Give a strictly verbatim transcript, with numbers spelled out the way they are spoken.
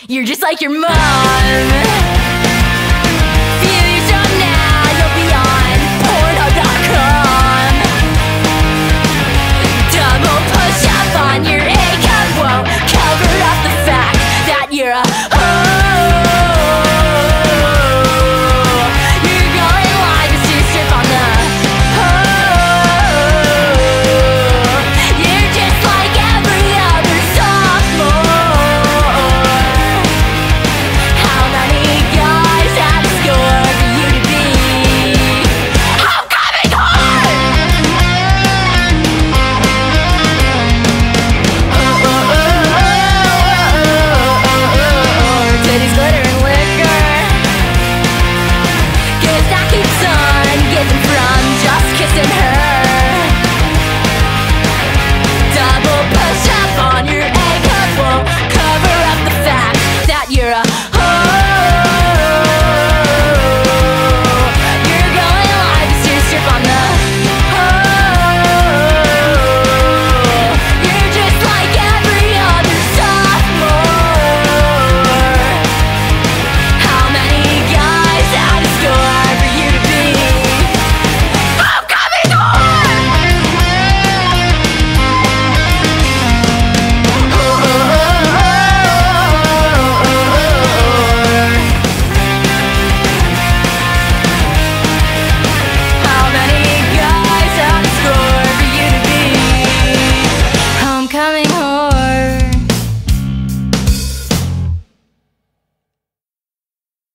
You're just like your mom. Few years from now, you'll be on Pornhub dot com. Double push up on your A-cup won't cover up the fact that you're a